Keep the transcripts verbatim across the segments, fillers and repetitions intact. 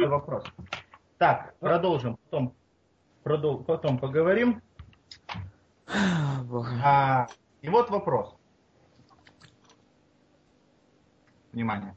вопрос. Так, продолжим. Потом, продол- потом поговорим. А, и вот вопрос. Внимание.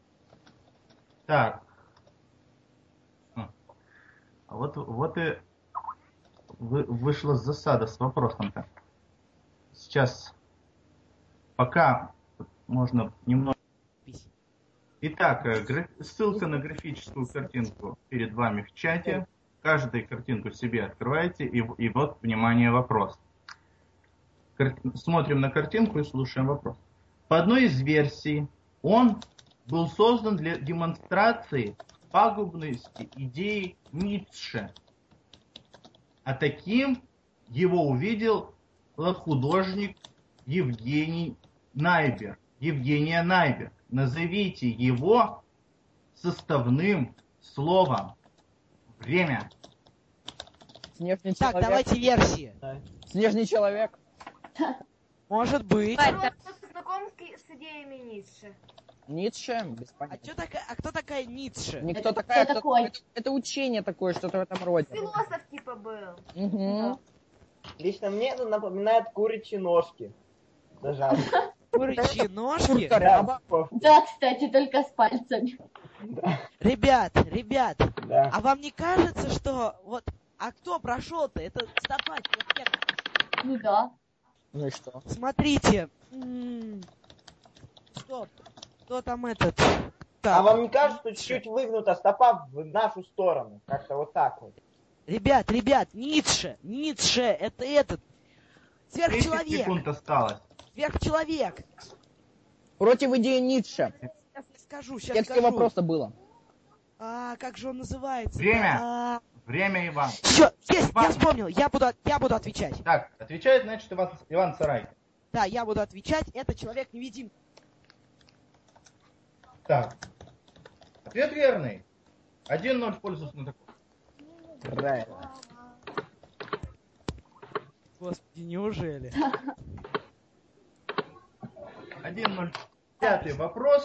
Так. А вот, вот и вы, вышла засада с вопросом-то. Сейчас, пока можно немного... Итак, граф... ссылка на графическую картинку перед вами в чате. Каждую картинку себе открывайте. И, и вот, внимание, вопрос. Кар... Смотрим на картинку и слушаем вопрос. По одной из версий, он был создан для демонстрации пагубности идеи Ницше. А таким его увидел художник Евгений Найбер. Евгения Найбер. Назовите его составным словом. Время. Снежный Так, человек. давайте версии. Да. Снежный человек. Может быть. Народ знаком с идеями Ницше. Ницше, без А, понятия. чё такая, а кто такая Ницше? Никто Это такая, кто кто- такой? Это, это учение такое, что-то в этом роде. Философ типа был. Угу. Лично мне это напоминает куричьи ножки. Даже. Куричьи ножки? Ряба. Да, кстати, только с пальцами. Да, Ребят, ребят, да. а вам не кажется, что вот... А кто прошел-то? Это стопа человека. Ну да. Ну и что? Смотрите. М, Стоп. Кто там этот? А Так, вам не кажется, что чуть-чуть выгнута стопа в нашу сторону? Как-то вот так вот. Ребят, ребят, Ницше, Ницше, это этот. десять Сверхчеловек, секунд осталось. сверхчеловек. Против идеи Ницше. Сейчас я скажу, сейчас Тексте скажу. вопроса было. А, как же он называется? Время. А, Время, Иван. Все, есть, Иван. я вспомнил, я буду, от- я буду отвечать. Так, отвечает, значит, Иван, Иван Сарай. Да, я буду отвечать, это человек-невидимка. Так. Ответ верный. один ноль в пользу знатоков. Правильно. Господи, неужели? один ноль. Пятый вопрос.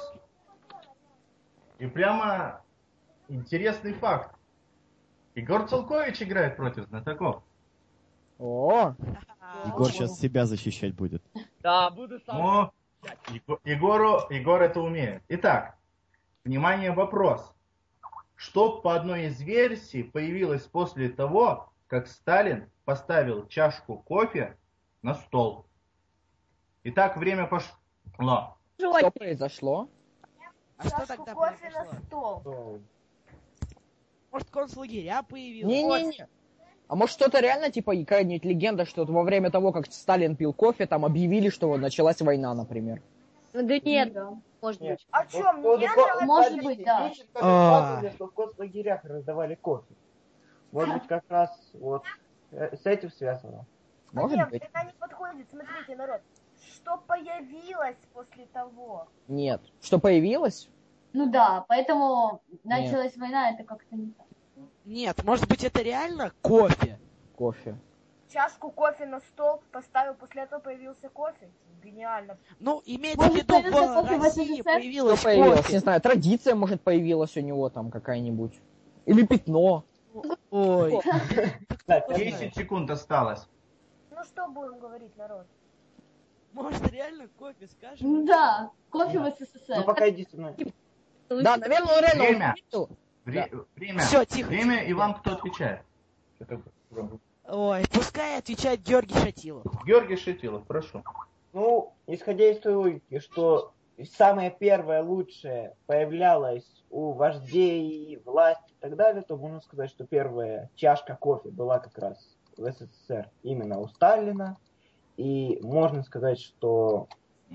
И прямо интересный факт. Егор Целкович играет против знатоков. О, Егор сейчас себя защищать будет. Да, буду сам. Но Его- Егору, Егор это умеет. Итак, внимание, вопрос. Что по одной из версий появилось после того, как Сталин поставил чашку кофе на стол? Итак, время пошло. что произошло? А что Чашку тогда кофе произошло? на стол. Может, концлагеря появилось? Не-не-не. А может что-то реально, типа, какая-нибудь легенда, что вот во время того, как Сталин пил кофе, там объявили, что вот началась война, например. Да нет, Да. может Нет. быть. А Вот чё, по поводу мне ко- нравится. Может подождите, быть, да. пишет А. комментаторы, что в концлагерях раздавали кофе. Может быть, как раз вот э, с этим связано. Может Нет, быть. это не подходит. Смотрите, народ. Что появилось после того? Нет. Что появилось? Ну да, поэтому началась война, это как-то не так. Нет, может быть, это реально кофе? Кофе. Чашку кофе на стол поставил, после этого появился кофе. Гениально. Ну, имеется в Может, виду, появился в кофе в России СССР? появилось Что появилось? кофе. Не знаю, традиция, может, появилась у него там какая-нибудь. Или пятно. Ой. Да, десять секунд осталось. Ну что будем говорить, народ? Может, реально кофе, скажем? Ну да, кофе в Ну СССР. пока единственное. Да, наверное, он реально Время. увидел. Вре- Время. Всё, тихо, Время, тихо. Иван, кто отвечает? Это- Ой, пускай отвечает Георгий Шатилов. Георгий Шатилов, прошу. Ну, исходя из той логики, что самое первое лучшее появлялось у вождей, власти и так далее, то можно сказать, что первая чашка кофе была как раз в СССР именно у Сталина. И можно сказать, что...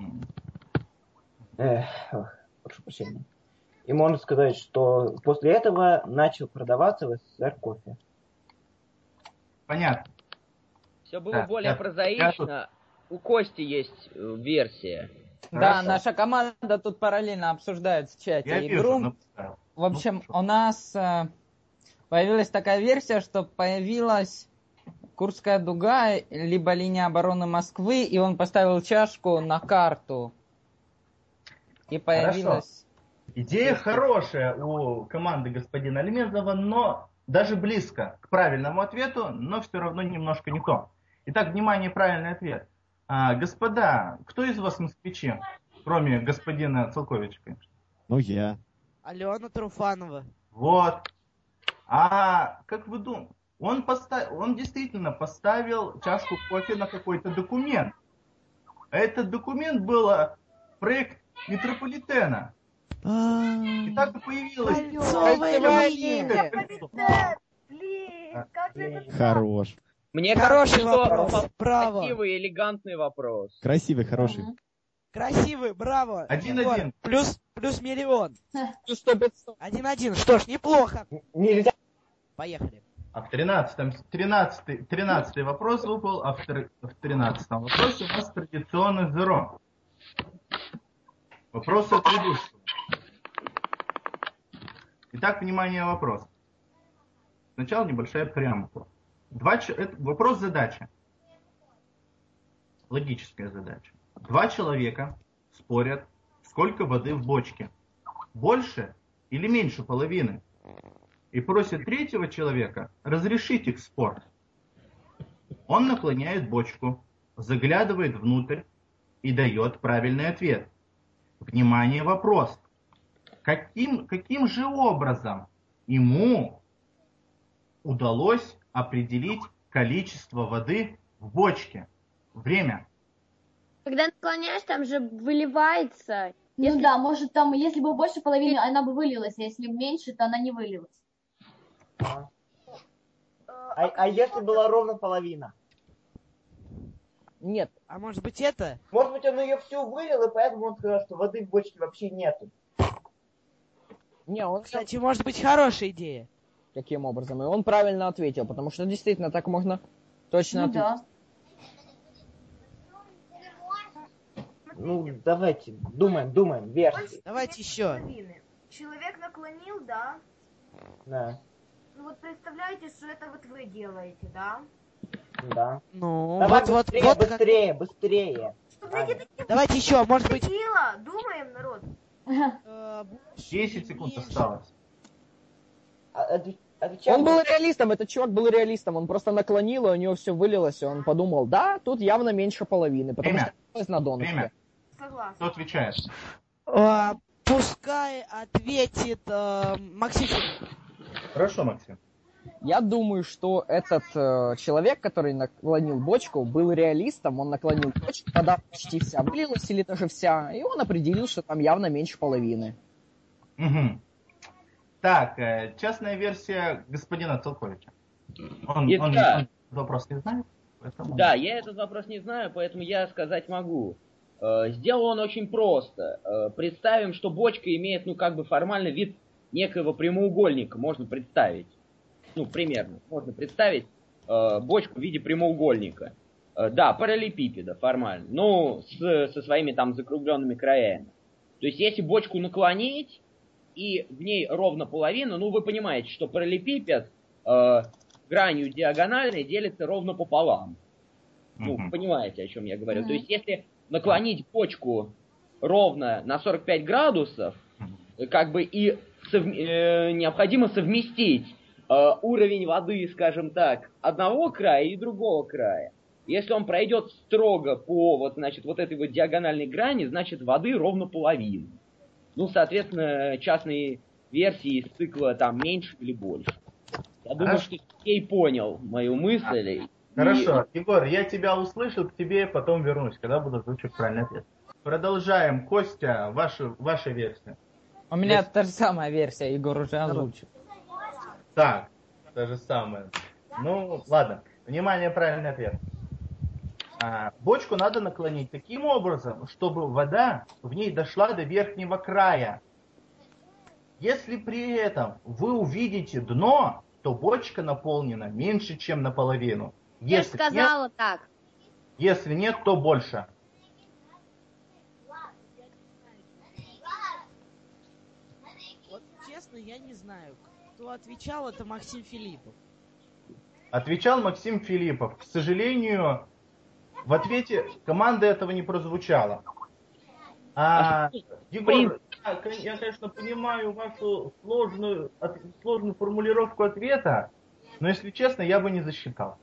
Эх, ох, прошу прощения. И можно сказать, что после этого начал продаваться в СССР кофе. Понятно. Все было Да, более я- прозаично. У Кости есть э, версия. Да, Хорошо. наша команда тут параллельно обсуждает в чате Я игру. вижу, написал. В общем, Ну, у нас э, появилась такая версия, что появилась Курская дуга, либо линия обороны Москвы, и он поставил чашку на карту. И появилась... Идея хорошая у команды господина Альмезова, но даже близко к правильному ответу, но все равно немножко не то. Итак, внимание, правильный ответ. А, господа, кто из вас москвичи, кроме господина Целковича, конечно? Ну, я. Алена Труфанова. Вот. А как вы думаете, он, постав... он действительно поставил чашку кофе на какой-то документ. Этот документ был проект метрополитена. И так и появилось. Кольцовая линия. Блин, как же это так? Хорош. Мне Хороший кажется, вопрос. что Браво. красивый, элегантный вопрос. Красивый, хороший. Красивый, браво. Один-один. Егор, Плюс, плюс миллион. Плюс сто пятьсот. Один-один. Что ж, неплохо. Нельзя. Поехали. А в тринадцатом, тринадцатый, тринадцатый вопрос выпал, а в тр- в тринадцатом вопросе у нас традиционный зеро. Вопрос от ведущего. Итак, внимание, вопрос. Сначала небольшая преамбула. Два, ч- это вопрос-задача. Логическая задача. Два человека спорят, сколько воды в бочке. Больше или меньше половины. И просят третьего человека разрешить их спор. Он наклоняет бочку, заглядывает внутрь и дает правильный ответ. Внимание, вопрос. Каким, каким же образом ему удалось определить количество воды в бочке? Время. Когда наклоняешь, там же выливается. Ну Если- да, может там, если бы больше половины, она бы вылилась, а если меньше, то она не вылилась. А, а если была ровно половина? Нет. А может быть это? Может быть, он ее всю вылил, и поэтому он сказал, что воды в бочке вообще нету. Не, он... Кстати, может быть хорошая идея. Каким образом? И он правильно ответил, потому что действительно так можно точно Ну ответить. да. Ну, давайте, думаем, думаем, версии. Давайте еще. Половины. Человек наклонил, да? Да, Ну вот представляете, что это вот вы делаете, да? да. Ну, Давай вот, вот, быстрее, вот. как- быстрее, быстрее. Чтобы Аня. эти такие Давайте еще, может быть. дела. Думаем, народ. э, больше десять или секунд меньше? осталось. А, отв- отвечай. Он был реалистом, этот чувак был реалистом, он просто наклонил, и у него все вылилось, и он подумал, да, тут явно меньше половины, потому Время. что на донышке. Время. Согласна. Кто отвечает? А, пускай ответит э, Максим. Хорошо, Максим. Я думаю, что этот э, человек, который наклонил бочку, был реалистом, он наклонил бочку, когда почти вся вылилась, или даже вся, и он определил, что там явно меньше половины. Угу. Так, э, частная версия господина Целковича. Он, И он, да. он вопрос не знает? Поэтому... Да, я этот вопрос не знаю, поэтому я сказать могу. Э, Сделал он очень просто. Э, Представим, что бочка имеет, ну, как бы формально вид некоего прямоугольника, можно представить. Ну, примерно. Можно представить э, бочку в виде прямоугольника. Э, да, параллелепипеда формально. Ну, с, со своими там закругленными краями. То есть, если бочку наклонить, и в ней ровно половина, ну, вы понимаете, что параллелепипед э, гранью диагональной делится ровно пополам. Ну, Мгм. понимаете, о чем я говорю. Мгм. То есть, если наклонить бочку ровно на сорок пять градусов, э, как бы и сов- э, необходимо совместить э, уровень воды, скажем так, одного края и другого края. Если он пройдет строго по вот, значит, вот этой вот диагональной грани, значит, воды ровно половина. Ну, соответственно, частные версии из цикла там меньше или больше. Я думаю, Хорошо. что Сергей понял мою мысль. и- Хорошо, Егор, я тебя услышал, к тебе потом вернусь, когда буду озвучивать правильный ответ. Продолжаем. Костя, ваша, ваша версия. У меня Есть. та же самая версия, Егор уже озвучил. Так, то же самое. Ну, ладно. Внимание, правильный ответ. А, бочку надо наклонить таким образом, чтобы вода в ней дошла до верхнего края. Если при этом вы увидите дно, то бочка наполнена меньше, чем наполовину. Я же Если сказала нет, так. если нет, то больше. Вот честно, я не знаю. Кто отвечал, это Максим Филиппов. Отвечал Максим Филиппов. К сожалению, в ответе команды этого не прозвучало. А, В Егор, принципе, я, конечно, понимаю вашу сложную, от- сложную формулировку ответа, но, если честно, я бы не засчитал.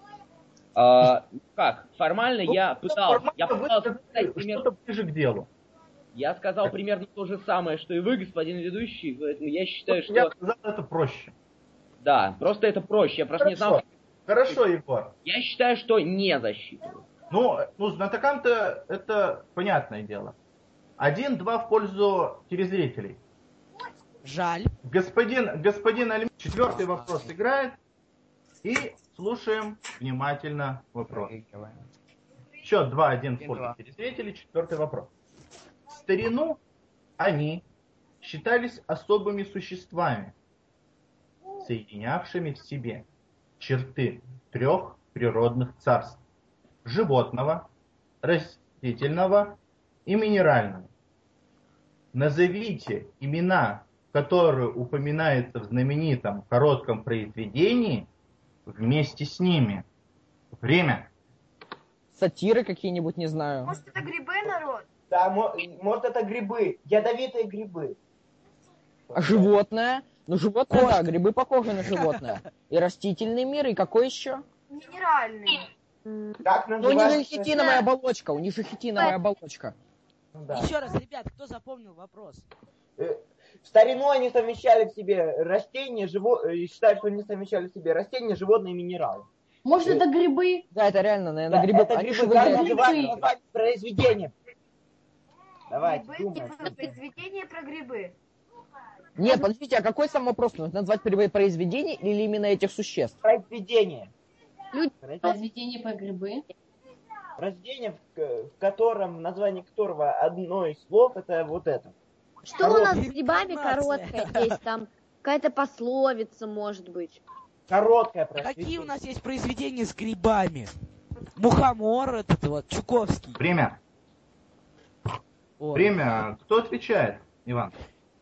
А, как? Формально Ну, я пытался, я Формально вы пытался сказали сказать примерно, что-то ближе к делу. я сказал примерно то же самое, что и вы, господин ведущий, поэтому я считаю, Вот я что сказал, это проще. да, просто это проще, я просто не знал. Хорошо, хорошо, Егор. Я считаю, что не засчитываю. Ну, ну, знатокам-то это понятное дело. Один-два в пользу телезрителей. Жаль. Господин, господин Альм, четвертый вопрос играет. И слушаем внимательно вопрос. Счет два-один в пользу телезрителей. Четвертый вопрос. В старину они считались особыми существами, соединявшими в себе черты трех природных царств. Животного, растительного и минерального. Назовите имена, которые упоминаются в знаменитом коротком произведении вместе с ними. Время. Сатиры какие-нибудь, не знаю. Может, это грибы, народ? Да, мо- может это грибы, ядовитые грибы. А животное? Ну, животное, да, грибы похожи на животное. И растительный мир, и какой еще? Минеральные. Как Ну, у них же называется? хитиновая оболочка, у них же хитиновая оболочка. Ну да. Еще раз, ребят, кто запомнил вопрос? Э, В старину они совмещали в себе растения, живо... э, считают, что они совмещали в себе растения, животные и минералы. Может, это грибы? Да, это реально, наверное, Да, грибы. это Они грибы, же как выглядят- называть, назвать произведение. Давайте, Грибы, думайте. типа произведение про грибы. Нет, подождите, а какой сам вопрос? Нужно назвать произведение или именно этих существ? Произведение. Люди- Произведение про грибы. Произведение, в, к- в котором, название которого одно из слов, это вот это. Что у нас с Короткая грибами информация. короткое есть? Там какая-то пословица, может быть. Короткое Какие произведение. у нас есть произведения с грибами? Мухомор этот вот, Чуковский. Время. Ой. Время. Кто отвечает, Иван?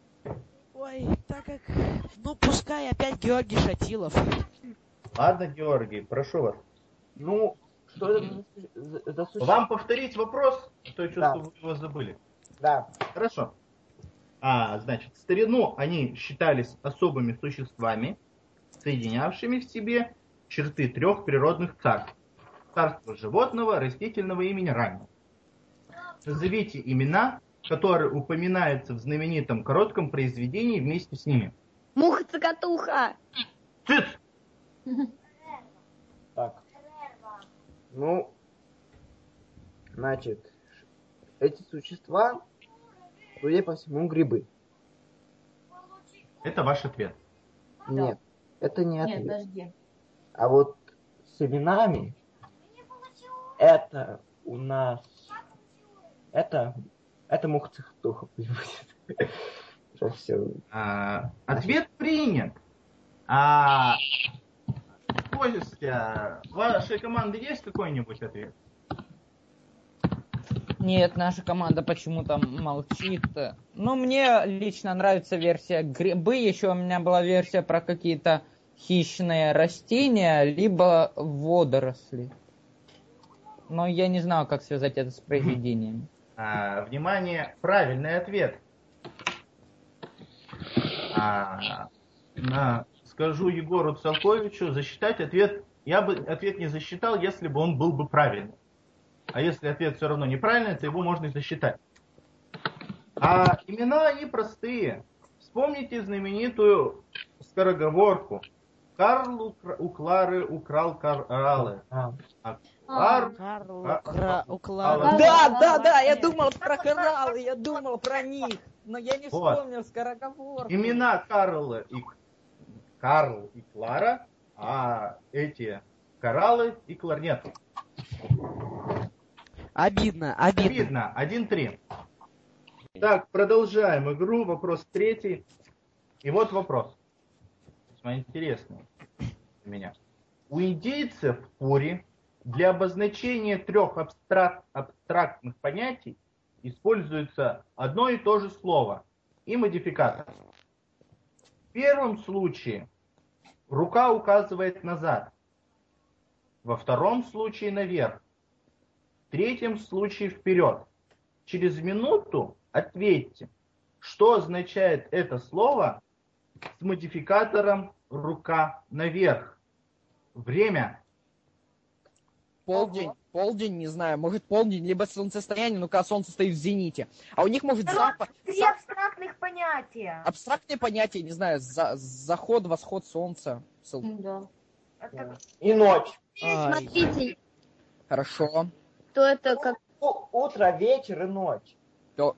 Ой, так как... Ну, пускай опять Георгий Шатилов. Ладно, Георгий, прошу вас. Ну, что это за, за существо? Вам повторить вопрос, а то я чувствую, Да. вы его забыли. Да. Хорошо. А, значит, в старину они считались особыми существами, соединявшими в себе черты трех природных царств. Царство животного, растительного и минерального. Назовите имена, которые упоминаются в знаменитом коротком произведении вместе с ними. Муха-цокотуха. Цыц! Так. Ну, значит, эти существа, судя по всему, грибы. Это ваш ответ. Нет, это не Нет, ответ. подожди. А вот с именами это у нас... Это... Это муха-цокотуха. Сейчас все. А, ответ принят. А Костя, в вашей команды есть какой-нибудь ответ? Нет, наша команда почему-то молчит. Ну, мне лично нравится версия грибы. Еще у меня была версия про какие-то хищные растения, либо водоросли. Но я не знаю, как связать это с произведениями. А, внимание, правильный ответ. А, на, скажу Егору Целковичу, засчитать ответ, я бы ответ не засчитал, если бы он был бы правильный. А если ответ все равно неправильный, то его можно и засчитать. А имена, они простые. Вспомните знаменитую скороговорку. Карл у Клары украл кораллы. А. А Клар... Карл А- Кра- а- Уклад. а- Да, да, да, я думал про кораллы, я думал про них. Но я не Вот. вспомнил скороговорку. Имена Карла и Карл и Клара, а эти кораллы и кларнет. Обидно, обидно. Видно, один-три. Так, продолжаем игру. Вопрос третий. И вот вопрос. Весьма интересный для меня. У индейцев в Пури для обозначения трех абстрак- абстрактных понятий используется одно и то же слово и модификатор. В первом случае рука указывает назад. Во втором случае наверх. В третьем случае вперед. Через минуту ответьте, Что означает это слово с модификатором рука наверх? Время. Полдень, полдень, не знаю, может полдень, либо солнцестояние, ну когда солнце стоит в зените. А у них может запад... Три абстрактных понятия. Абстрактные понятия, не знаю, за... заход, восход солнца. Сол- Да. Это... И ночь. Смотрите, Хорошо. то это как... У- утро, вечер и ночь. То-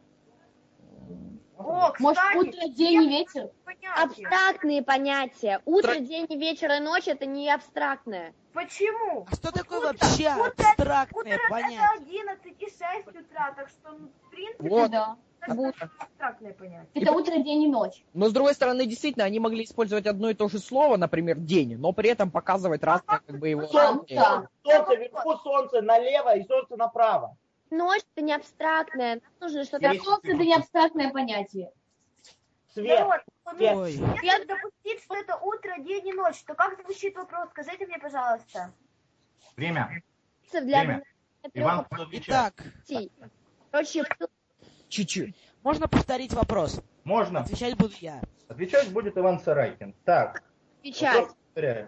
О, Может, кстати, утро, день и вечер? понятия. абстрактные понятия. Утро, Тра- день, вечер и ночь это не абстрактное. Почему? А что такое Утро- вообще утро- абстрактное Утро понятие? это одиннадцать и шесть утра, так что, ну, в принципе, Вот. Да. это Вот. абстрактное понятие. Это утро, день и ночь. Но с другой стороны, действительно, они могли использовать одно и то же слово, например, день, но при этом показывать разное, как бы его... Солнце, Да. солнце вверху, солнце налево и солнце направо. Ночь это не абстрактное. Нам нужно что-то... Так солнце это не абстрактное понятие. Свет. Народ, ну, Свет. Ой. если допустить, что это утро, день и ночь, то как звучит вопрос? Скажите мне, пожалуйста. Время. для Время. трех Иван, кто отвечает? Итак, опций. Короче, Чуть-чуть. можно повторить вопрос? Можно. Отвечать буду я. Отвечать будет Иван Сарайкин. Так, отвечать. вопрос повторяю.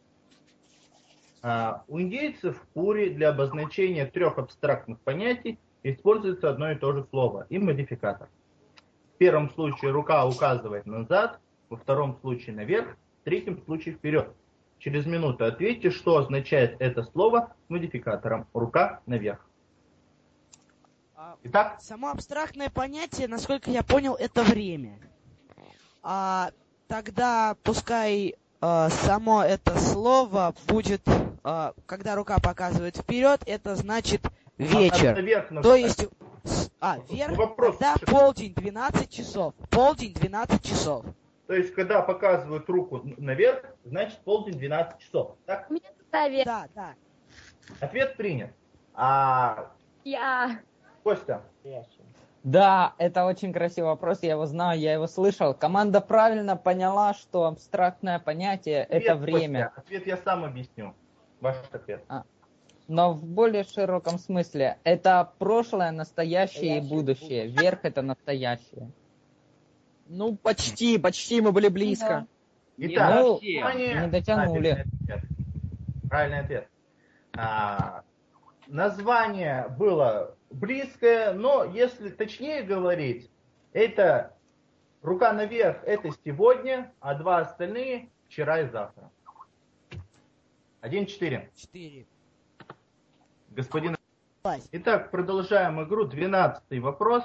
А, у индейцев в Пури для обозначения трех абстрактных понятий используется одно и то же слово и модификатор. В первом случае рука указывает назад, во втором случае наверх, в третьем случае вперед. Через минуту ответьте, что означает это слово с модификатором рука наверх. А, Итак, Само абстрактное понятие, насколько я понял, это время. А тогда пускай э, само это слово будет, э, когда рука показывает вперед, это значит надо вечер. наверх То написать. есть, с- а, вверх, Вопрос. тогда полдень, двенадцать часов. Полдень, двенадцать часов. То есть, когда показывают руку наверх, значит полдень двенадцать часов. Так? Ставь. Да, да. Ответ принят. А Я. Костя, Да, это очень красивый вопрос, я его знаю, я его слышал. Команда правильно поняла, что абстрактное понятие — это ответ, время. Костя, ответ я сам объясню. Ваш ответ. Но в более широком смысле. Это прошлое, настоящее и Настоящее, будущее. Верх — это настоящее. Ну, почти, почти мы были близко. Не Итак, совсем. внимание. Не дотянули. Правильный ответ. Правильный ответ. А, название было близкое, но если точнее говорить, это рука наверх, это сегодня, а два остальные вчера и завтра. Один-четыре. Четыре. Господин. Власть. Итак, продолжаем игру. Двенадцатый вопрос.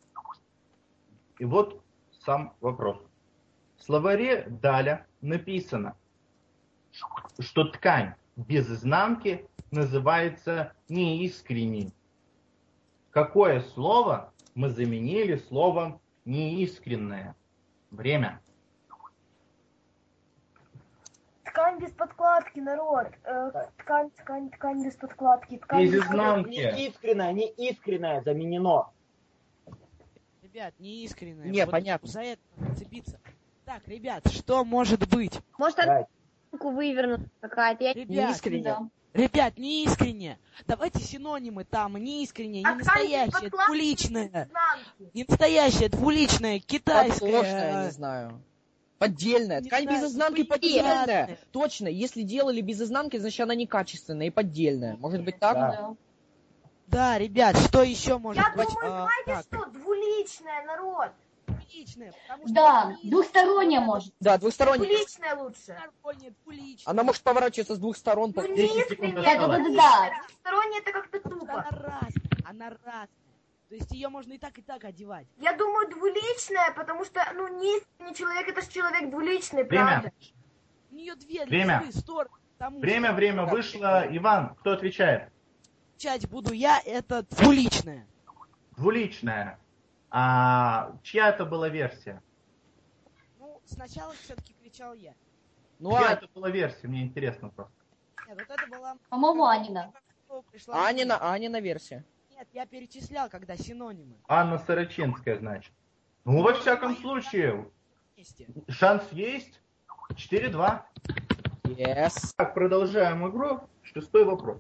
И вот сам вопрос. В словаре Даля написано, что ткань без изнанки называется неискренней. Какое слово мы заменили словом неискренное? Время. Ткань без подкладки, народ. Э, ткань, ткань, ткань без подкладки. Ткань Без без изнанки. Не искреннее, не искреннее заменено. Ребят, не искренне. Не, понятно. За это надо цепиться. Так, ребят, что может быть? Может, Давайте. руку вывернута какая-то. Я... Ребят, Неискренне. Да. ребят, не искренне. Давайте синонимы там. Не искренне, не А ткань без настоящее, подкладки, двуличное. изнанки. Не настоящее, двуличное, китайское. Подложная, не знаю. Поддельная. Не Ткань знаю, без изнанки поддельная. поддельная. Точно. Если делали без изнанки, значит она некачественная и поддельная. Может быть так? Да. Да. Да, ребят, что еще может Я быть? думаю, А, знаете так, что? Двуличное, народ. двуличное, потому что Да, это не двухсторонняя может. Да, двухсторонняя. Двуличное лучше. двустороннее, двуличное. Она может поворачиваться с двух сторон. Ну, десять не секунд искренне, осталось. двуличное. Двустороннее это как-то тупо. Она разная, она разная. То есть ее можно и так, и так одевать. Я думаю, двуличное, потому что, ну, не искренний человек, это же человек двуличный, Время. правда? У нее две Время. лицевые стороны. Потому Время, что, время как вышло. Иван, кто отвечает? Отвечать буду я, это двуличное. Двуличная. А чья это была версия? Ну, сначала все-таки кричал я. Ну, Чья а это была версия? Мне интересно просто. Нет, вот это была... По-моему, Анина. Пришла Анина, Анина версия. Нет, я перечислял, когда синонимы. Анна Сорочинская, значит. Ну, во всяком случае, Вместе. шанс есть. четыре-два. Yes. Так, продолжаем игру. Шестой вопрос.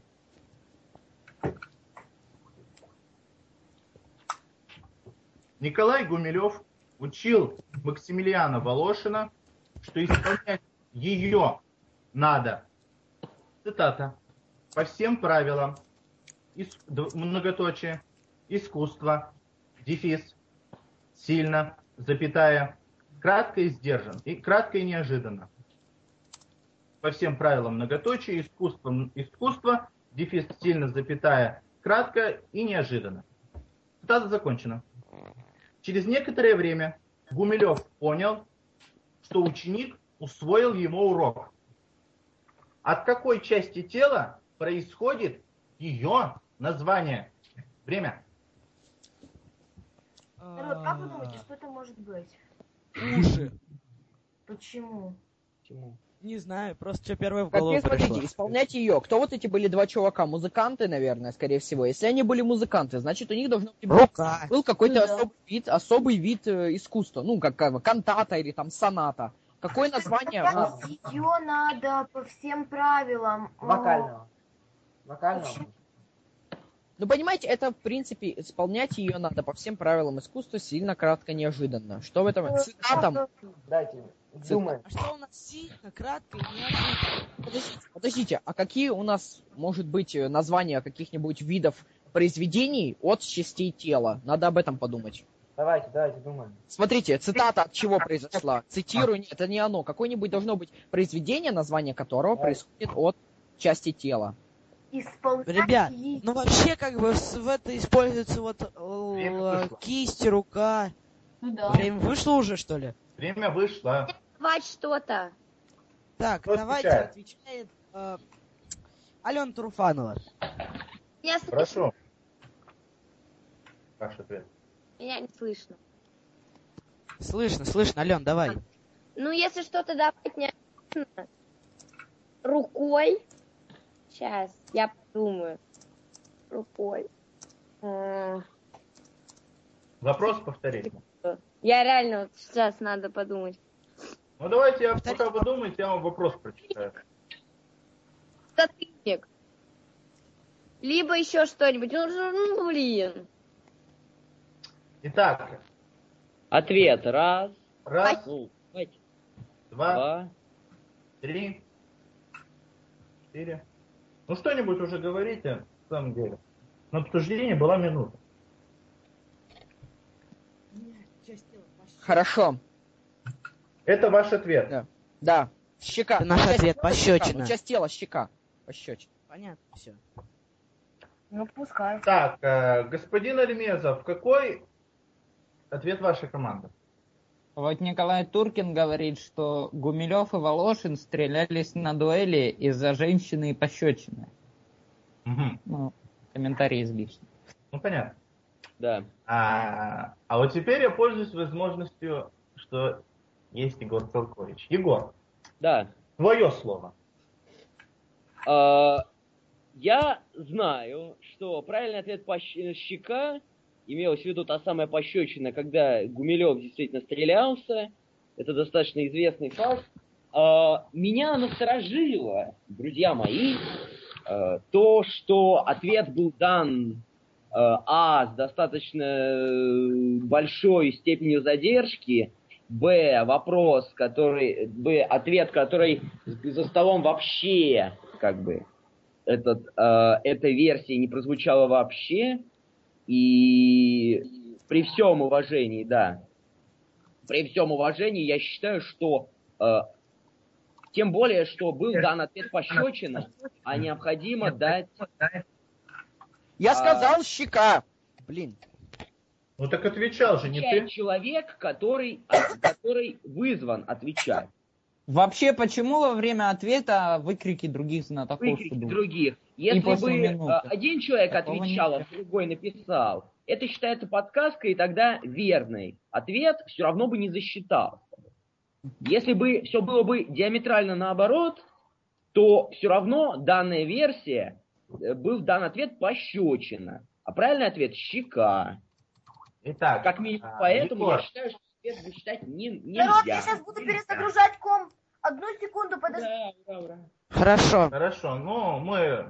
Николай Гумилев учил Максимилиана Волошина, что исполнять ее надо, цитата, по всем правилам, ис- д- многоточие, искусство, дефис, сильно, запятая, кратко и сдержан, и кратко и неожиданно. По всем правилам многоточие, искусство, искусство, дефис, сильно, запятая, кратко и неожиданно. Цитата закончена. Через некоторое время Гумилев понял, что ученик усвоил ему урок. От какой части тела происходит ее название? Время. Народ, как вы думаете, что это может быть? Уши. Почему? Почему? Не знаю, просто что первое в Как голову и смотрите, пришло. исполнять ее. Кто вот эти были два чувака? Музыканты, наверное, скорее всего. Если они были музыканты, значит у них должно быть Рука. был какой-то Ну да. особый вид, особый вид э, искусства. Ну, как, как бы, кантата или там соната. Какое название? а, Ее надо по всем правилам. О, Вокального. Вокального. Ну, понимаете, это, в принципе, исполнять ее надо по всем правилам искусства сильно, кратко, неожиданно. Что в этом? Цитатам. Дайте, думаем. А что у нас сильно, кратко и неожиданно? Подождите, подождите, а какие у нас, может быть, э, названия каких-нибудь видов произведений от частей тела? Надо об этом подумать. Давайте, давайте, думаем. Смотрите, цитата от чего произошла? Цитирую, нет, это не оно. Какое-нибудь должно быть произведение, название которого Давай. происходит от части тела. Исполнять Ребят, ей- ну вообще как бы с- в это используется вот Время л- вышло. кисть, рука. Ну да. Время вышло уже, что ли? Время вышло. Давать что-то. Так, Кто давайте отвечает? отвечает э, Алена Туруфанова. Меня слышно? Хорошо. Ваш ответ. Меня не слышно. Слышно, слышно, Ален, давай. Ну, если что-то давать неожиданно. Рукой. Сейчас, я подумаю. Рукой. М, Вопрос повторить. Я реально вот сейчас надо подумать. Ну давайте, я, пока вы думаете, я вам вопрос прочитаю. Затыльник. Либо еще что-нибудь. Ну, ну, блин. Итак, Ответ. Раз. раз, Ну, давайте. два, Два. три, четыре. Ну что-нибудь уже говорите, на самом деле. На обсуждение была минута. Хорошо. Это ваш ответ. Да. Да. Щека. Это наш Часть ответ, тела, щека. пощечина. Ну, часть тела, щека. Пощечина. Понятно, все. Ну, пускай. Так, э, господин Альмезов, какой ответ вашей команды? Вот Николай Туркин говорит, что Гумилев и Волошин стрелялись на дуэли из-за женщины и пощечины. Мгм. Ну, комментарий излишний. Ну понятно. Да. А, а вот теперь я пользуюсь возможностью, что есть Егор Целкович. Егор, Да. твое слово. А, я знаю, что правильный ответ пощ- щека имелось в виду та самая пощечина, когда Гумилев действительно стрелялся. Это достаточно известный факт. А, меня насторожило, друзья мои, а, то, что ответ был дан а, а. с достаточно э, большой степенью задержки, б. вопрос, который, б. ответ, который за столом вообще, как бы, этот, э, эта версия не прозвучала вообще, и при всем уважении, да, при всем уважении я считаю, что э, тем более, что был дан ответ пощечина, а необходимо дать... Я А. сказал щека. Блин. Ну так отвечал же, не Отвечает ты. человек, который, а, который вызван отвечать. Вообще, почему во время ответа выкрики других знатоков Выкрики идут? других. Если после бы минуты. а, один человек Такого отвечал, нет. а другой написал, это считается подсказкой, и тогда верный ответ все равно бы не засчитался. Если бы все было бы диаметрально наоборот, то все равно данная версия, э, был дан ответ пощечина, а правильный ответ щека. Итак, Как минимум а, поэтому Егор, я считаю, что ответ засчитать не, Народ, я нельзя. сейчас буду перезагружать комп. Одну секунду, подожди. Да, ура, ура. Хорошо. Хорошо, но мы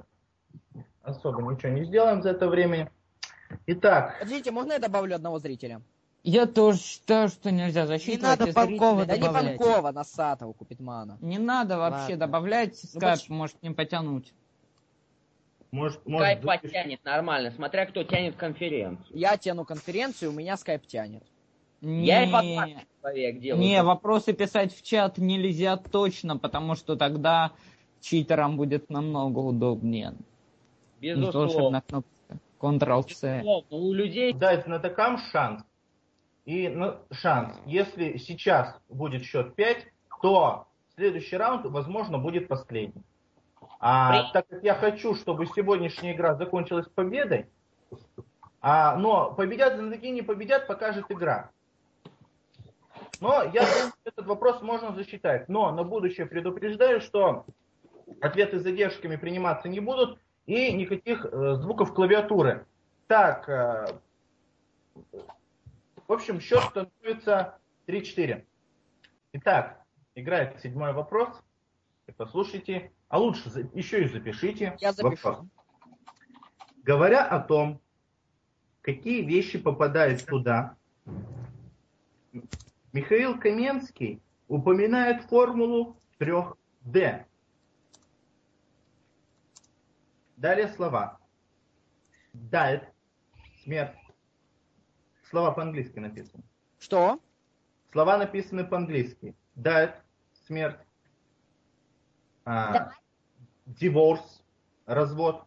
особо ничего не сделаем за это время. Итак, Подождите, можно я добавлю одного зрителя? Я тоже считаю, что нельзя засчитывать. Не надо и Панкова зрители Да не добавлять. Панкова, Носатого, Купидмана. Не надо вообще Ладно. добавлять, Ну, скайп почему? может не потянуть. Может, может, Скайп запиш- подтянет нормально, смотря кто тянет конференцию. Я тяну конференцию, у меня скайп тянет. Я и под Не, двадцать человек делаю. не, вопросы писать в чат нельзя точно, потому что тогда читерам будет намного удобнее. Не то, чтобы Безусловно. на кнопке контрол-C. Безусловно. У людей дать знатокам шанс. И ну, шанс, если сейчас будет счет пять, то следующий раунд, возможно, будет последний. А так как я хочу, чтобы сегодняшняя игра закончилась победой, а, но победят знатоки, не победят, покажет игра. Но я думаю, этот вопрос можно засчитать. Но на будущее предупреждаю, что ответы с задержками приниматься не будут и никаких э, звуков клавиатуры. Так, э, в общем, счет становится три-четыре. Итак, играет седьмой вопрос. И послушайте, а лучше за- еще и запишите. Я запишу. Вопрос. Говоря о том, какие вещи попадают туда, Михаил Каменский упоминает формулу трех дэ. Далее слова. Diet, смерть. Слова по-английски написаны. Что? Слова написаны по-английски. Diet, смерть. А, divorce, развод.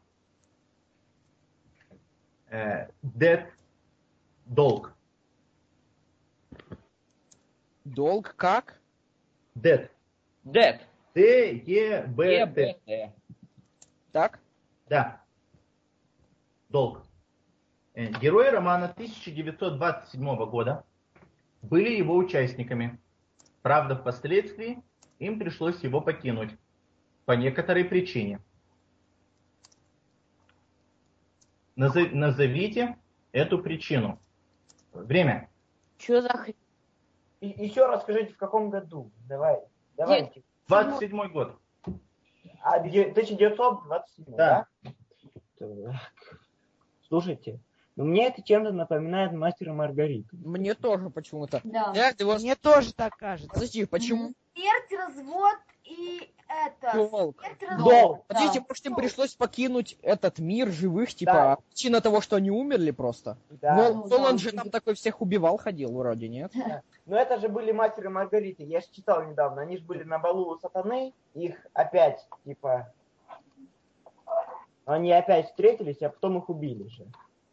Э, debt, долг. Долг как? Debt. Dead. Д-Е-Б-Т. Так? Да. Долг. Э, Герои романа тысяча девятьсот двадцать седьмого года были его участниками. Правда, впоследствии им пришлось его покинуть по некоторой причине. Назов- Назовите эту причину. Время. Что за хрень? И, еще раз скажите, в каком году? Давай, давайте. двадцать седьмой год. А, де- тысяча девятьсот двадцать седьмой, Да. да? Так. Слушайте, ну мне это чем-то напоминает «Мастера и Маргариту». Мне тоже почему-то. Да. Я его... Мне тоже так кажется. Подожди, почему? Смерть, развод и это. Долг. Смерть, развод. Долг. Подождите, Да. может им пришлось покинуть этот мир живых, типа, Да. а причина того, что они умерли просто? Да. Нол- Ну, Нолан да. же там такой всех убивал, ходил вроде, нет? Но это же были «Мастер и Маргарита», я же читал недавно, они же были на балу у сатаны, их опять, типа, они опять встретились, а потом их убили же.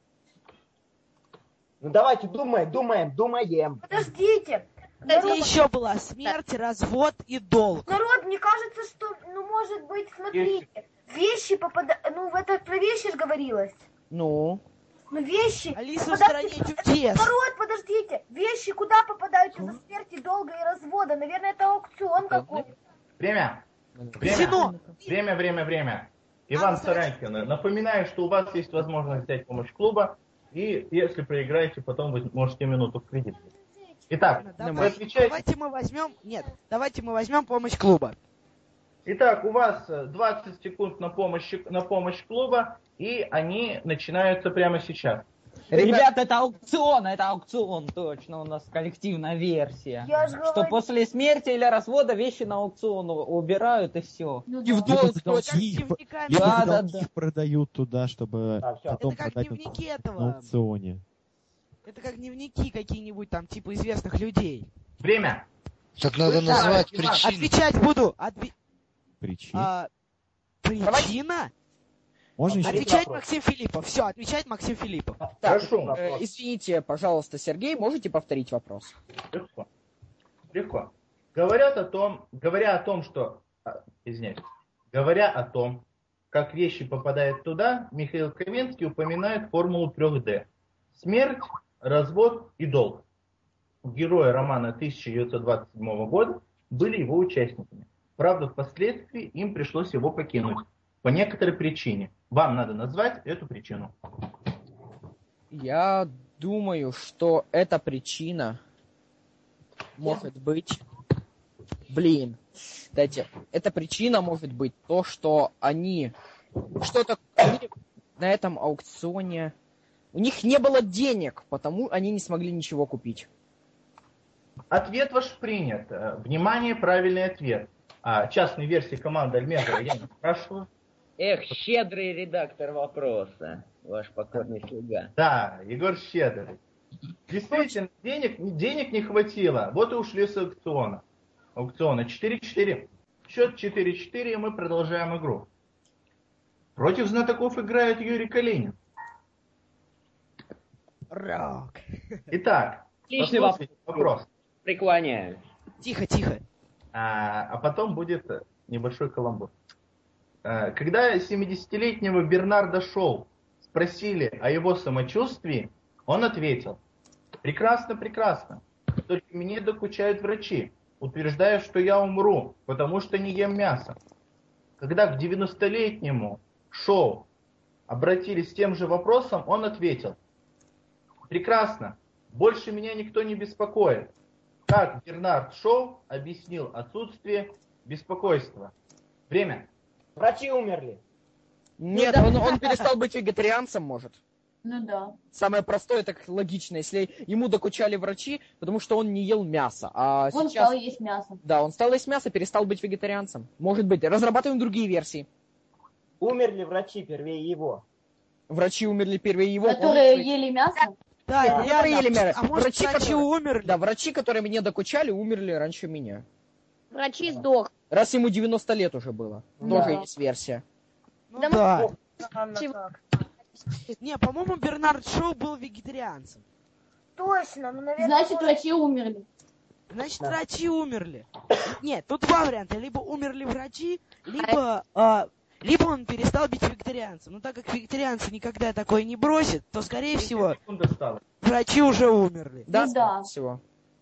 Ну давайте думаем, думаем, думаем. Подождите. Где Народ, еще была смерть, развод и долг? народ, мне кажется, что, ну, может быть, смотрите, вещи попадают, ну, в это про вещи же говорилось. Ну, Ну, вещи. Алиса в попадают- стране чудес. Народ, подождите, вещи куда попадают из-за смерти, долга и развода? Наверное, это аукцион какой-то. Время. Время. Казино. Время, время, время. Иван А, Саранькин, напоминаю, что у вас есть возможность взять помощь клуба, и если проиграете, потом вы можете минуту в кредит. Итак, Ладно, вы давай- отвечаете. Давайте мы возьмем... Нет, давайте мы возьмем помощь клуба. Итак, у вас э, двадцать секунд на помощь, на помощь клуба, и они начинаются прямо сейчас. Ребят, это аукцион, это аукцион, точно, у нас коллективная версия. Я же Что говорю, после смерти или развода вещи на аукцион у- убирают и все. Ну, и в да. Либо долг за точно. Как долги, дневниками. либо Да, за да, долги да. их продают туда, чтобы А, всё. потом Это как продать на, дневники на этого. аукционе. Это как дневники какие-нибудь там, типа известных людей. Время. Так надо Вы назвать знаете, Иван, причину. Отвечать буду. Отви- Причин. а, причина? Можно еще? Отвечай. Отвечать вопрос. Максим Филиппов. Все, отвечать Максим Филиппов. Так, Прошу. э, извините, пожалуйста, Сергей, можете повторить вопрос? Легко. Легко. Говорят о том, говоря о том, что... а, Извиняюсь. Говоря о том, как вещи попадают туда, Михаил Каменский упоминает формулу трех дэ. Смерть, развод и долг. Герои романа тысяча девятьсот двадцать седьмого года были его участниками. Правда, впоследствии им пришлось его покинуть. По некоторой причине. Вам надо назвать эту причину. Я думаю, что эта причина может быть... Блин, кстати, эта причина может быть то, что они... Что-то... Они на этом аукционе У них не было денег, потому они не смогли ничего купить. Ответ ваш принят. Э, Внимание, правильный ответ. А, частной версии команды Альмегра я не спрашиваю. Эх, щедрый редактор вопроса, ваш покорный слуга. Да, Егор Щедрый. Действительно, денег, денег не хватило. Вот и ушли с аукциона. Аукциона четыре-четыре. Счет четыре-четыре, и мы продолжаем игру. Против знатоков играет Юрий Калинин. Рок. Итак, Отличный послушайте вопрос. вопрос. Преклоняюсь. Тихо, тихо. А, а потом будет небольшой каламбур. А, когда семидесятилетнего Бернарда Шоу спросили о его самочувствии, он ответил: прекрасно, прекрасно. Только мне докучают врачи, утверждая, что я умру, потому что не ем мясо. Когда к девяностолетнему Шоу обратились с тем же вопросом, он ответил: прекрасно, больше меня никто не беспокоит. Как Бернард Шоу объяснил отсутствие беспокойства? Время. Врачи умерли. Нет, он, он перестал быть вегетарианцем, может. Ну да. Самое простое, так логично, если ему докучали врачи, потому что он не ел мясо. А Он сейчас... стал есть мясо. Да, он стал есть мясо, перестал быть вегетарианцем. Может быть, разрабатываем другие версии. Умерли врачи первее его. Врачи умерли первее его. Которые может быть. ели мясо? Да, Нет, которые реально. ели мясо. А может, Врачи, врачи которые- умерли? Да, врачи, которые мне докучали, умерли раньше меня. Врачи сдох. Раз ему девяносто лет уже было. Да. Тоже есть версия. Ну Да да. Странно Чего? как. Не, по-моему, Бернард Шоу был вегетарианцем. Точно, ну, наверное... Значит, может- врачи умерли. Значит, Да. врачи умерли. Нет, тут два варианта. Либо умерли врачи, либо, а, либо он перестал быть вегетарианцем. Но так как вегетарианцы никогда такое не бросят, то, скорее всего, Секунда стала. врачи уже умерли. Да, Ну да. всего.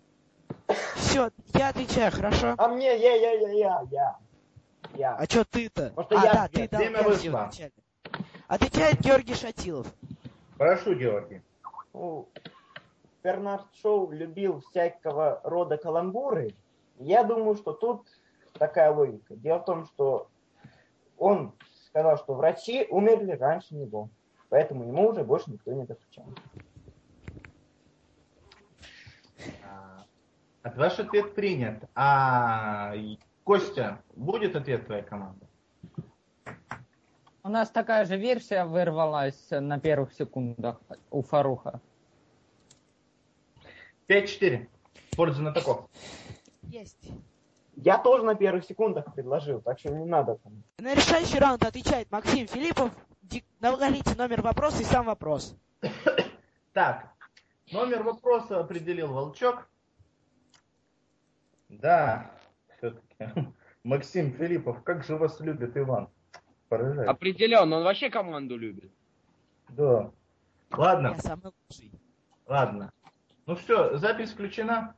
Все, я отвечаю, хорошо? А мне, я, я, я, я, я. Я. А чё ты-то? Потому что а, я- да, ты я- дал время версию вышло. вначале. Отвечает Георгий Шатилов. Прошу, Георгий. Ну, Бернард Шоу любил всякого рода каламбуры. Я думаю, что тут такая логика. Дело в том, что он сказал, что врачи умерли раньше него. Поэтому ему уже больше никто не докучал. А, от ваш ответ принят. А Костя, будет ответ твоей команды? У нас такая же версия вырвалась на первых секундах у Фаруха. пять-четыре. В пользу знатоков. Есть. Я тоже на первых секундах предложил, так что не надо там. На решающий раунд отвечает Максим Филиппов. Ди- Говорите номер вопроса и сам вопрос. Так, номер вопроса определил Волчок. Да, все-таки. Максим Филиппов, как же вас любит Иван. Поражает. Определенно, он вообще команду любит. Да. Ладно, Я самый лучший. ладно. Ну все, запись включена.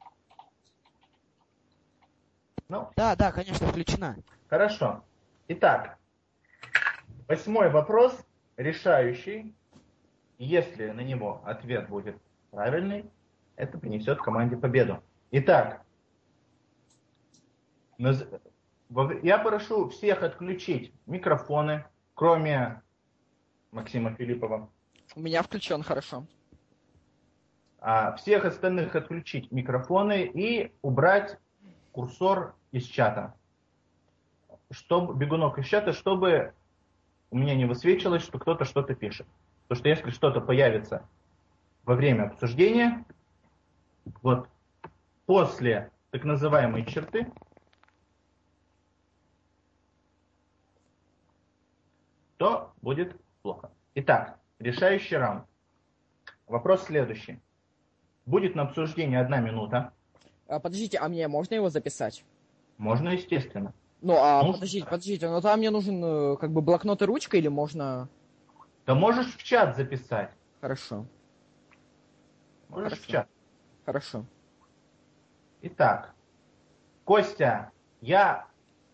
Ну, Да, да, конечно, включена. хорошо. Итак, восьмой вопрос, решающий. Если на него ответ будет правильный, это принесет команде победу. Итак, наз- во- я прошу всех отключить микрофоны, кроме Максима Филиппова. У меня включен хорошо. А всех остальных отключить микрофоны и убрать курсор из чата. Чтобы, бегунок из чата, чтобы у меня не высвечивалось, что кто-то что-то пишет. Потому что если что-то появится во время обсуждения, вот после так называемой черты, то будет плохо. Итак, решающий раунд. Вопрос следующий. Будет на обсуждение одна минута. А, подождите, а мне можно его записать? Можно, естественно. Ну, а Ну, подождите, подождите, ну там мне нужен э, как бы блокнот и ручка или можно... Да можешь в чат записать. Хорошо, Можешь Хорошо. в чат. хорошо. Итак, Костя, я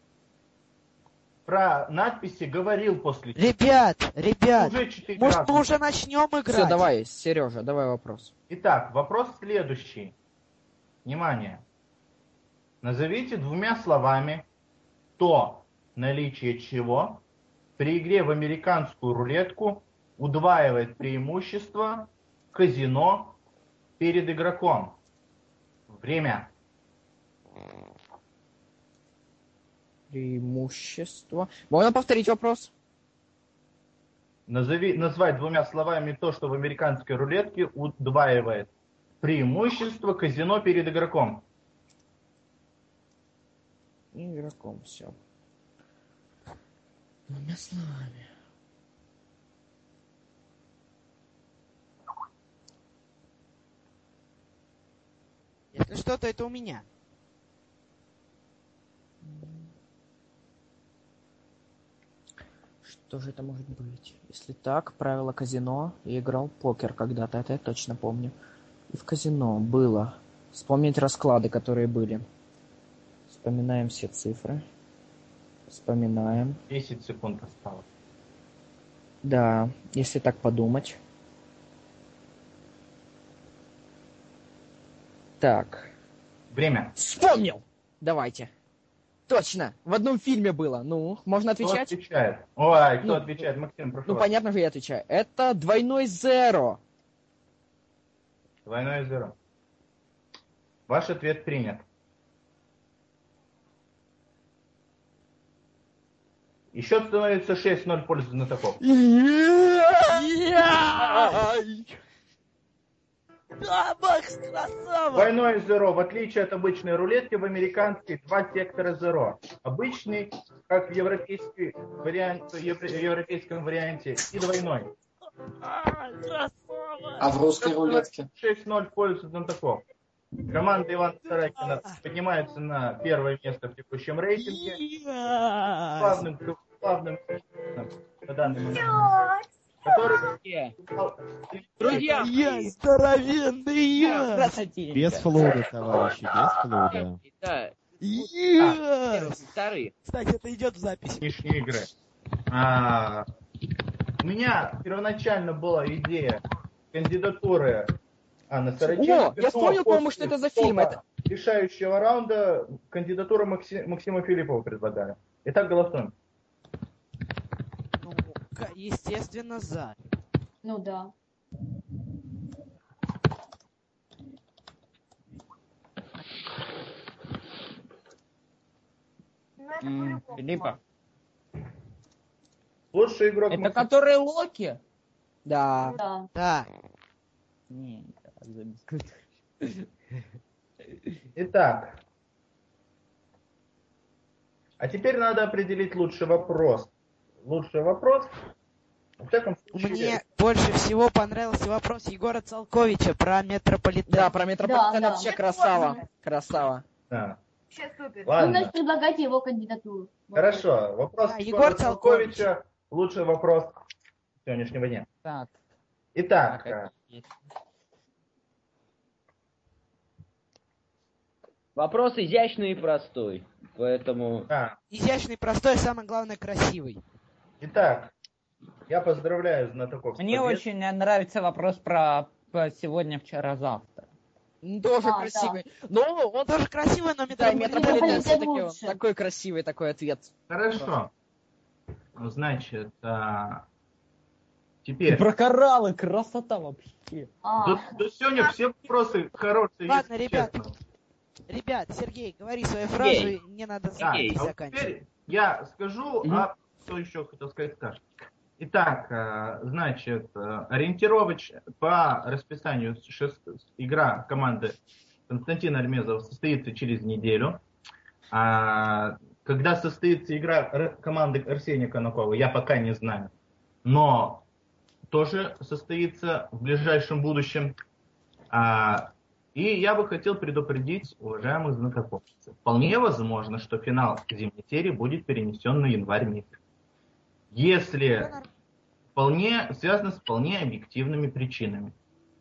про надписи говорил после чата. Ребят, ребят, Уже четыре может раза. мы уже начнем играть? Все, давай, Сережа, давай вопрос. Итак, вопрос следующий. Внимание. Назовите двумя словами то, наличие чего при игре в американскую рулетку удваивает преимущество казино перед игроком? Время. Преимущество. Можно повторить вопрос? Назови, назвать двумя словами то, что в американской рулетке удваивает преимущество казино перед игроком. Игроком, все. Двумя словами. Если что, то это у меня. Что же это может быть? Если так, правило казино. Я играл в покер когда-то, это я точно помню. И в казино было. Вспомнить расклады, которые были. Вспоминаем все цифры. Вспоминаем. десять секунд осталось. Да, если так подумать. Так. Время. Вспомнил! Давайте. Точно, в одном фильме было. Ну, можно отвечать? Кто отвечает? Ой, кто Ну, отвечает? Максим, прошу Ну, вас. понятно же, я отвечаю. Это двойной зеро. Двойное зеро. Ваш ответ принят. И счет становится шесть ноль в пользу знатоков. Да, Макс, красава! Двойное зеро. В отличие от обычной рулетки, в американской два сектора зеро. Обычный, как в европейской вариант, в европейском варианте, и двойной. А в русской рулетке? шесть ноль в пользу знатоков. Команда Ивана Сорокина поднимается на первое место в текущем рейтинге. Главным, главным на данный момент. Который... Друзья, я здоровенный, я! Красотень. Без флуда, товарищи, без флуда. Да. Yes! Вторые. Кстати, это идет в запись. Нынешние игры. А, у меня первоначально была идея кандидатуры Анны Сорокиной. О, я вспомнил, по-моему, что это за фильм. Это... Решающего раунда кандидатуру Макси... Максима Филиппова предлагали. Итак, голосуем. Ну, к- естественно, за. Ну да. Ну, это М, по-любому. Филиппа. Лучший игрок Это Максим- который Локи? Да. Да. Да. Не, Итак. А теперь надо определить лучший вопрос. Лучший вопрос. В всяком случае, Мне больше всего понравился вопрос Егора Цалковича про метрополитен. Да, про метрополитен Да, да. вообще красава. Красава. да. Вообще супер. Вы, Ладно. значит, предлагайте его кандидатуру. Вот. Хорошо. Вопрос Да, Егора Егор Цалковича. Лучший вопрос сегодняшнего дня. Так, Итак, так, это есть. Вопрос изящный и простой. Поэтому... а, Изящный, простой, самое главное, красивый. итак, я поздравляю знатоков. с Мне победой. очень нравится вопрос про про сегодня, вчера, завтра. Ну, Тоже А, красивый. Но он Тоже красивый, но Да, метрополитен. метрополитен Метрополитен все-таки он лучше. такой красивый такой ответ. Хорошо. Значит, а, теперь. Про кораллы, красота вообще. А, Да, да сегодня все вопросы хорошие. Ладно, если ребят. честно. Ребят, Сергей, говори свою Сергей. фразу, и мне надо Да, Сергей. запись а вот заканчивать. теперь я скажу, Мгм. а что еще хотел сказать, скажет. Итак, э, значит, э, ориентировочно по расписанию шест- игра команды Константина Альмезова состоится через неделю. А, когда состоится игра р- команды Арсения Конакова, я пока не знаю. Но тоже состоится в ближайшем будущем. А, и я бы хотел предупредить уважаемых знатоков. Вполне возможно, что финал зимней серии будет перенесен на январь месяц. Если вполне связано с вполне объективными причинами.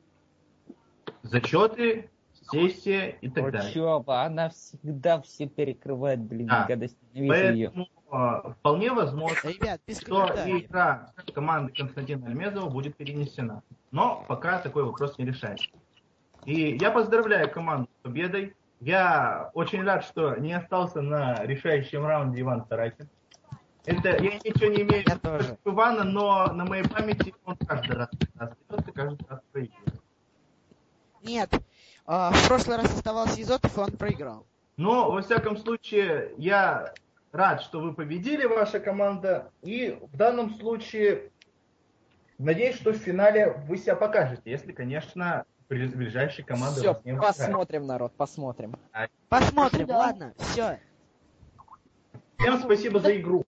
Зачеты, сессия и так далее. Учеба, она всегда все перекрывает, блин, Да. когда ненавижу ее. Поэтому э, вполне возможно, Ребят, без что и комментариев. игра команды Константина Альмезова будет перенесена. Но пока такой вопрос не решается. И я поздравляю команду с победой. Я очень рад, что не остался на решающем раунде Иван Таракин. Это я ничего не имею Я тоже. против Ивана, но на моей памяти он каждый раз остается, каждый раз проигрывает. Нет. А, в прошлый раз оставался Изотов, и он проиграл. Но, во всяком случае, я рад, что вы победили, ваша команда. И в данном случае, надеюсь, что в финале вы себя покажете. Если, конечно, ближайшие команды Все, вас не обыграют. посмотрим, народ, посмотрим. Посмотрим, Да. ладно, все. Всем спасибо за игру.